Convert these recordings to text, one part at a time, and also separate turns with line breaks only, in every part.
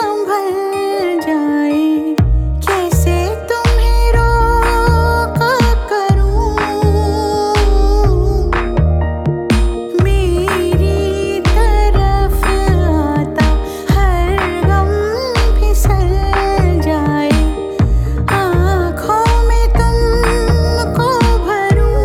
संभल जाए। कैसे तुम्हें रोक करूं, मेरी तरफ आता हर गम फिसल जाए। आँखों में तुमको भरूं,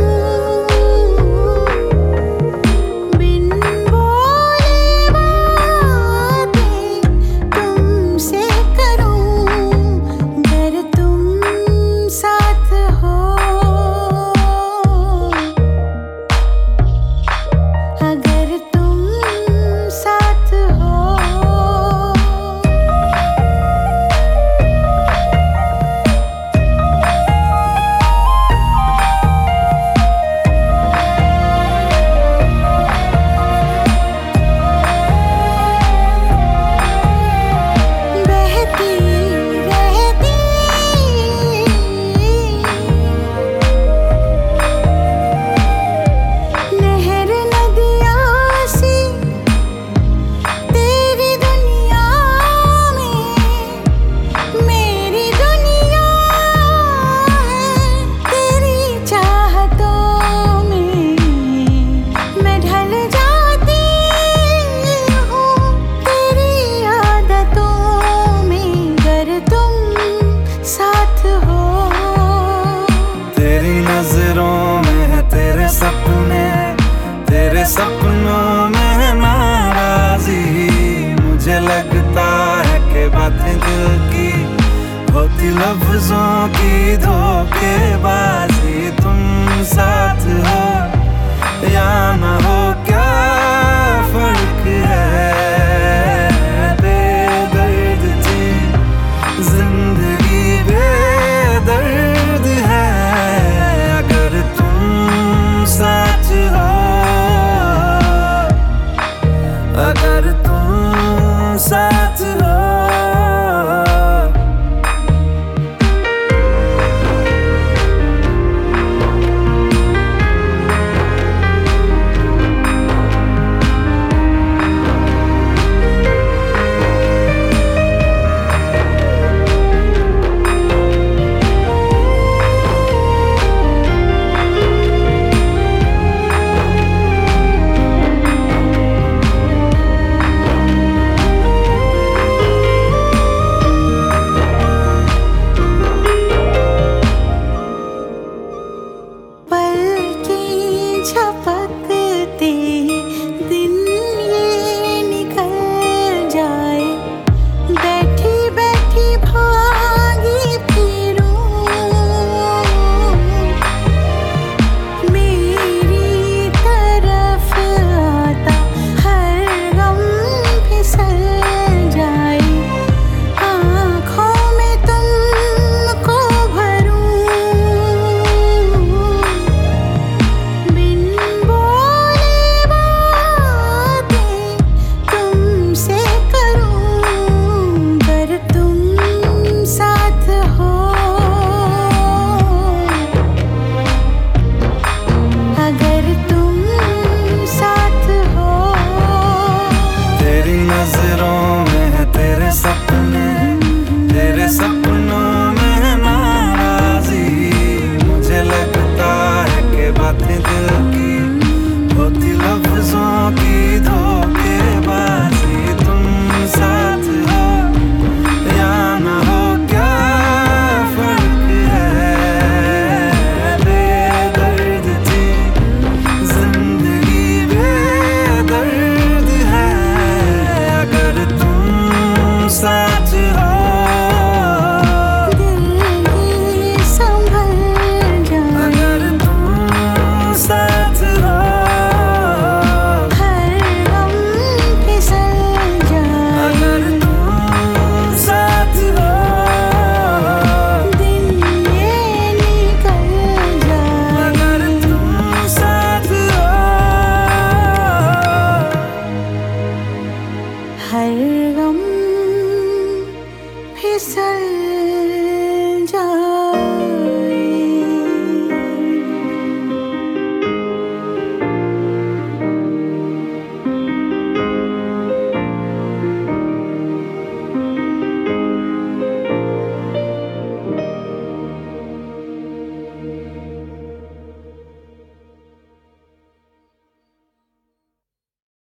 बिन बोले बातें तुमसे करूं, अगर तुम साथ हो, अगर तुम साथ हो। बहती रहती नहर नदियाँ सी तेरी दुनिया में, मेरी दुनिया है तेरी चाहतों में। मैं ढल जाती हूँ तेरी आदतों में, अगर तुम साथ हो।
तेरी नजरों में है तेरे सपने, तेरे सपनों में है नाराजी। मुझे लगता है कि बातें दिल की होती लफ्जों की धोखेबाजी। तुम साथ हो या ना हो